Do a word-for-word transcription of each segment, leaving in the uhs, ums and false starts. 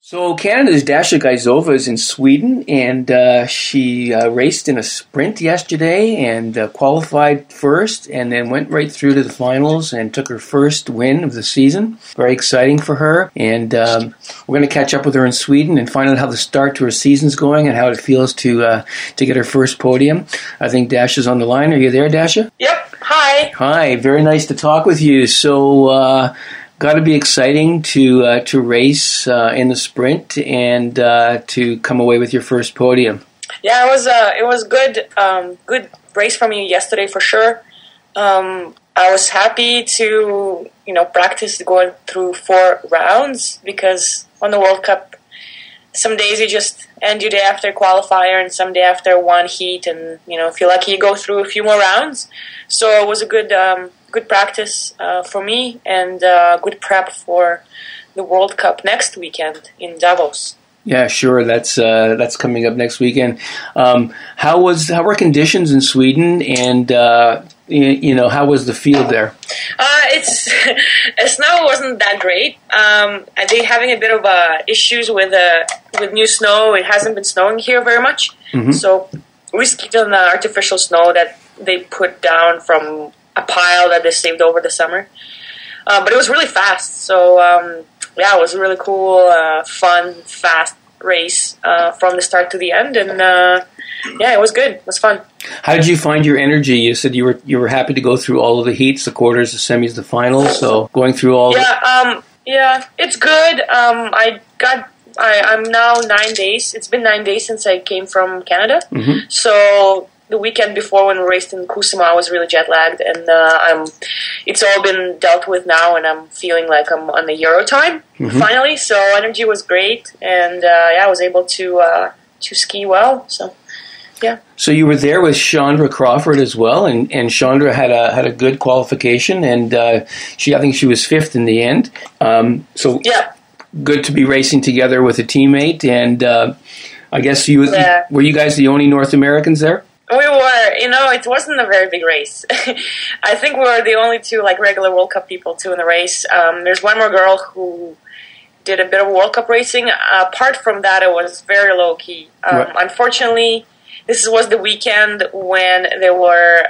So Canada's Dasha Gaizova is in Sweden, and uh, she uh, raced in a sprint yesterday and uh, qualified first, and then went right through to the finals and took her first win of the season. Very exciting for her, and um, we're going to catch up with her in Sweden and find out how the start to her season's going and how it feels to uh, to get her first podium. I think Dasha's on the line. Are you there, Dasha? Yep. Hi. Hi. Very nice to talk with you. So. Uh, Got to be exciting to uh, to race uh, in the sprint and uh, to come away with your first podium. Yeah, it was uh, it was good um, good race from you yesterday for sure. Um, I was happy to you know practice going through four rounds because on the World Cup, some days you just end your day after qualifier and some day after one heat, and you know feel like you go through a few more rounds. So it was a good. Um, Good practice uh, for me and uh, good prep for the World Cup next weekend in Davos. Yeah, sure. That's uh, that's coming up next weekend. Um, how was how were conditions in Sweden, and uh, you, you know how was the field there? Uh, it's snow wasn't that great. Um, they having a bit of uh, issues with uh, with new snow. It hasn't been snowing here very much, mm-hmm. so we skied on the artificial snow that they put down from a pile that they saved over the summer. Uh, but it was really fast. So, um, yeah, it was a really cool, uh, fun, fast race uh, from the start to the end. And, uh, yeah, it was good. It was fun. How did you find your energy? You said you were you were happy to go through all of the heats, the quarters, the semis, the finals. So going through all yeah, the- um, yeah, it's good. Um, I got... I, I'm now nine days. It's been nine days since I came from Canada. Mm-hmm. So... The weekend before when we raced in Kusama, I was really jet lagged, and uh, I'm. It's all been dealt with now, and I'm feeling like I'm on the Euro time mm-hmm. finally. So energy was great, and uh, yeah, I was able to uh, to ski well. So yeah. So you were there with Chandra Crawford as well, and, and Chandra had a had a good qualification, and uh, she I think she was fifth in the end. Um, so yeah, good to be racing together with a teammate, and uh, I guess you yeah. were you guys the only North Americans there? We were, you know, it wasn't a very big race. I think we were the only two, like, regular World Cup people, too, in the race. Um, there's one more girl who did a bit of World Cup racing. Uh, apart from that, it was very low-key. Um, right. Unfortunately, this was the weekend when there were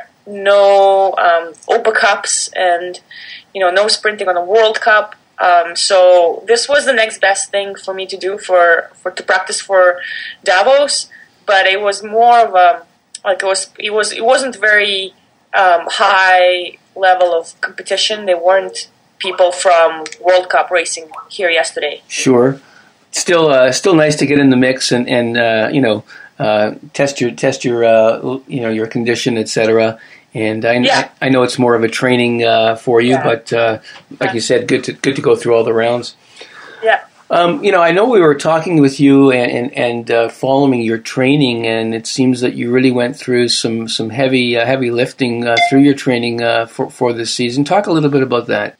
no um, Opa Cups and, you know, no sprinting on the World Cup. Um, so this was the next best thing for me to do for, for to practice for Davos. But it was more of a... Like it was, it was, it wasn't very um, high level of competition. There weren't people from World Cup racing here yesterday. Sure, still, uh, still nice to get in the mix and, and uh, you know, uh, test your test your uh, you know your condition, et cetera. And I, yeah. I, I know it's more of a training uh, for you, yeah. but uh, like yeah. you said, good to good to go through all the rounds. Yeah. Um, you know, I know we were talking with you and and, and uh, following your training, and it seems that you really went through some some heavy uh, heavy lifting uh, through your training uh, for for this season. Talk a little bit about that.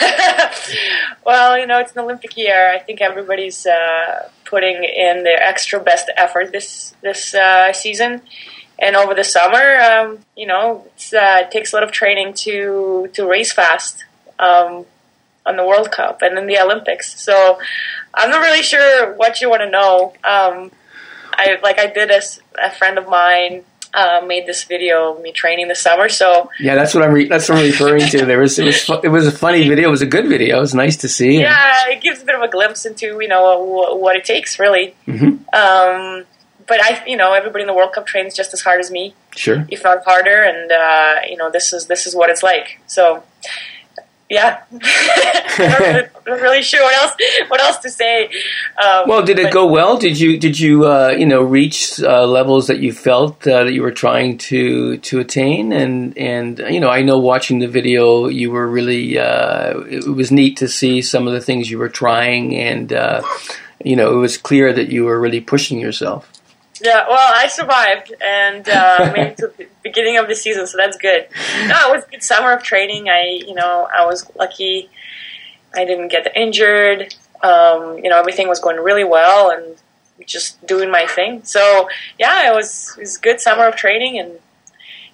Well, you know, it's an Olympic year. I think everybody's uh, putting in their extra best effort this this uh, season, and over the summer, um, you know, it's, uh, it takes a lot of training to to race fast. Um, on the World Cup and in the Olympics. So I'm not really sure what you want to know. Um, I like I did a, a friend of mine uh, made this video of me training this summer. So yeah, that's what I'm re- that's what I'm referring to. There was it was fu- it was a funny video. It was a good video. It was nice to see. Yeah, it gives a bit of a glimpse into you know what, what it takes really. Mm-hmm. Um, but I you know everybody in the World Cup trains just as hard as me. Sure, if not harder. And uh, you know this is this is what it's like. So. Yeah, I'm not really sure what else what else to say. Um, well, did it but, go well? Did you did you uh, you know reach uh, levels that you felt uh, that you were trying to to attain? And and you know, I know watching the video, you were really uh, it was neat to see some of the things you were trying, and uh, you know, it was clear that you were really pushing yourself. Yeah, well, I survived and uh, made it to the beginning of the season, so that's good. No, it was a good summer of training. I, you know, I was lucky. I didn't get injured. Um, you know, everything was going really well and just doing my thing. So, yeah, it was it was a good summer of training, and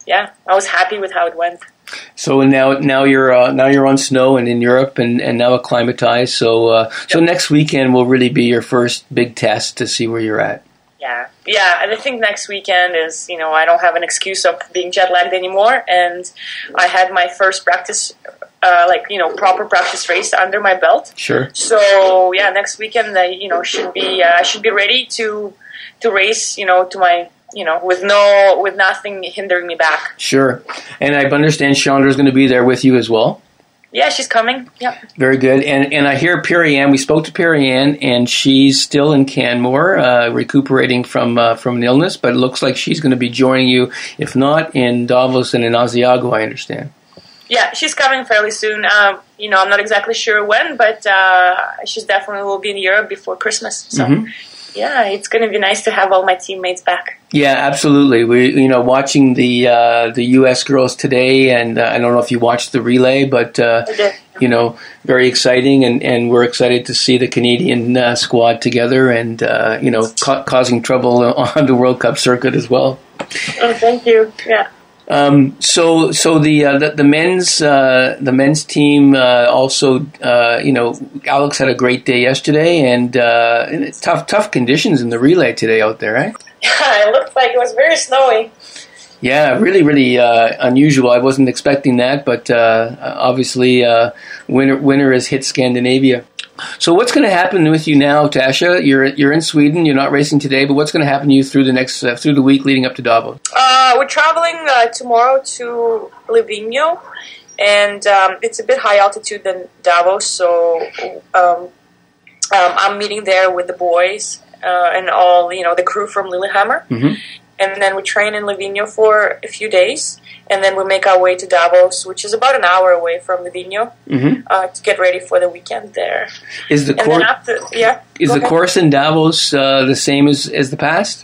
yeah, I was happy with how it went. So now, now you're uh, now you're on snow and in Europe and, and now acclimatized. So uh, so Yep. next weekend will really be your first big test to see where you're at. Yeah, yeah, and I think next weekend is, you know, I don't have an excuse of being jet lagged anymore, and I had my first practice, uh, like, you know, proper practice race under my belt. Sure. So yeah, next weekend I, you know, should be uh, I should be ready to to race, you know, to my, you know, with no with nothing hindering me back. Sure. And I understand Chandra's going to be there with you as well. Yeah, she's coming. Yeah. Very good. And and I hear Perry-Ann, we spoke to Perry-Ann, and she's still in Canmore, uh, recuperating from uh, from an illness, but it looks like she's going to be joining you, if not in Davos and in Asiago, I understand. Yeah, she's coming fairly soon. Um, you know, I'm not exactly sure when, but uh, she's definitely will be in Europe before Christmas. So, Mm-hmm. yeah, it's going to be nice to have all my teammates back. Yeah, absolutely. We, you know, watching the uh, the U S girls today, and uh, I don't know if you watched the relay, but uh, I did. you know, very exciting, and, and we're excited to see the Canadian uh, squad together, and uh, you know, ca- causing trouble on the World Cup circuit as well. Oh, thank you. Yeah. Um, so, so the, uh, the the men's uh, the men's team uh, also, uh, you know, Alex had a great day yesterday, and, uh, and it's tough tough conditions in the relay today out there, right? Yeah, it looked like it was very snowy. Yeah, really, really uh, unusual. I wasn't expecting that, but uh, obviously, uh, winter winter has hit Scandinavia. So, what's going to happen with you now, Tasha? You're you're in Sweden. You're not racing today, but what's going to happen to you through the next uh, through the week leading up to Davos? Uh, we're traveling uh, tomorrow to Livigno, and um, it's a bit high altitude than Davos, so um, um, I'm meeting there with the boys uh, and all, you know, the crew from Lillehammer. Mm-hmm. And then we train in Livigno for a few days, and then we make our way to Davos, which is about an hour away from Livigno, Mm-hmm. uh, to get ready for the weekend there. Is the And course then after, yeah, is go the ahead. course in Davos uh, the same as, as the past?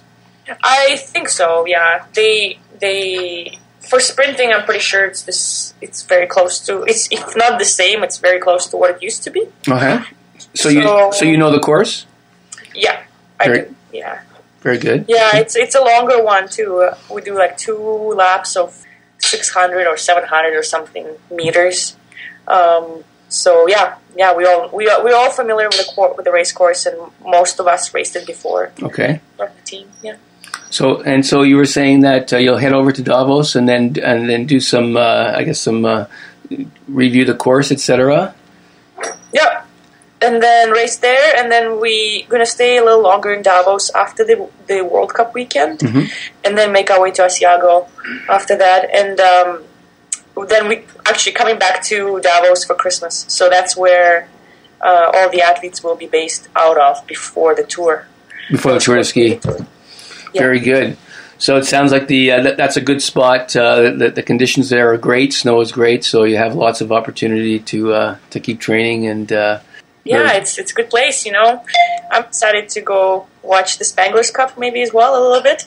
I think so. Yeah, they they for sprinting, I'm pretty sure it's this. It's very close to. It's if not the same, it's very close to what it used to be. Okay. So, you So- so you know the course? Yeah, I Very- do. Yeah, Very good. yeah. It's it's a longer one too. Uh, we do like two laps of six hundred or seven hundred or something meters. Um, so yeah, yeah. We all we are, we're all familiar with the cour- with the race course, and most of us raced it before Okay. from the team. Yeah. So and so you were saying that uh, you'll head over to Davos and then and then do some uh, I guess some uh, review the course, et cetera. Yep. And then race there, and then we gonna stay a little longer in Davos after the the World Cup weekend, Mhm. and then make our way to Asiago after that, and um, then we actually coming back to Davos for Christmas. So that's where uh, all the athletes will be based out of before the tour. Before the Tour de Ski. Yeah. Very good. So it sounds like the uh, that, that's a good spot. Uh, the, the conditions there are great. Snow is great, so you have lots of opportunity to uh, to keep training and. Uh, Yeah, very- it's it's a good place, you know. I'm excited to go watch the Spanglers Cup maybe as well a little bit.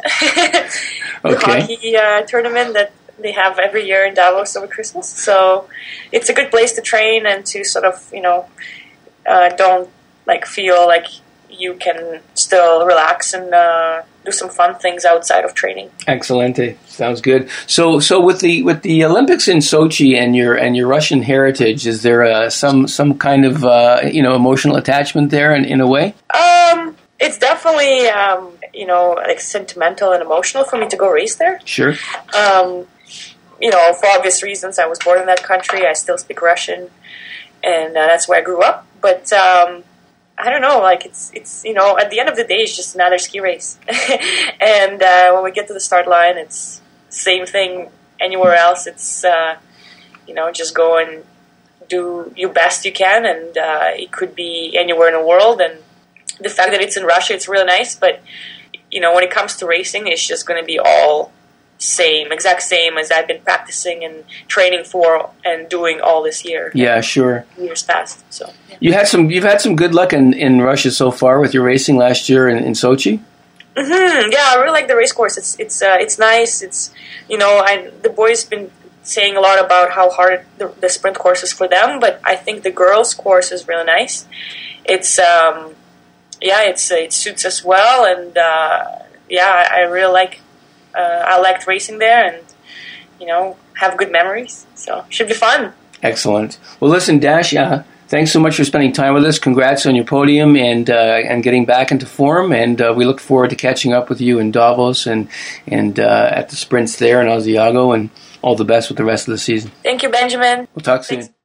the Okay. hockey uh, tournament that they have every year in Davos over Christmas. So it's a good place to train and to sort of, you know, uh, don't like feel like you can still relax and uh, do some fun things outside of training. Excelente. Sounds good. So, so with the with the Olympics in Sochi and your and your Russian heritage, is there uh, some some kind of uh, you know emotional attachment there in, in a way? Um, it's definitely, um, you know, like sentimental and emotional for me to go race there. Sure. Um, you know, for obvious reasons, I was born in that country. I still speak Russian, and uh, that's where I grew up. But um, I don't know, like it's it's you know, at the end of the day, it's just another ski race. And uh, when we get to the start line, it's same thing anywhere else. It's uh, you know, just go and do your best you can, and uh, it could be anywhere in the world. And the fact that it's in Russia, it's really nice. But you know, when it comes to racing, it's just going to be all same, exact same as I've been practicing and training for and doing all this year. Yeah, sure. Years past. So yeah. You had some. You've had some good luck in, in Russia so far with your racing last year in, in Sochi. Mm-hmm. Yeah, I really like the race course. It's it's uh, it's nice. It's you know, I the boys been saying a lot about how hard the, the sprint course is for them, but I think the girls' course is really nice. It's um, yeah, it's it suits us well, and uh, yeah, I, I really like. Uh, I liked racing there, and you know, have good memories. So should be fun. Excellent. Well, listen, Dash, uh, thanks so much for spending time with us. Congrats on your podium and uh, and getting back into form. And uh, we look forward to catching up with you in Davos and and uh, at the sprints there in Asiago. And all the best with the rest of the season. Thank you, Benjamin. We'll talk soon. Thanks.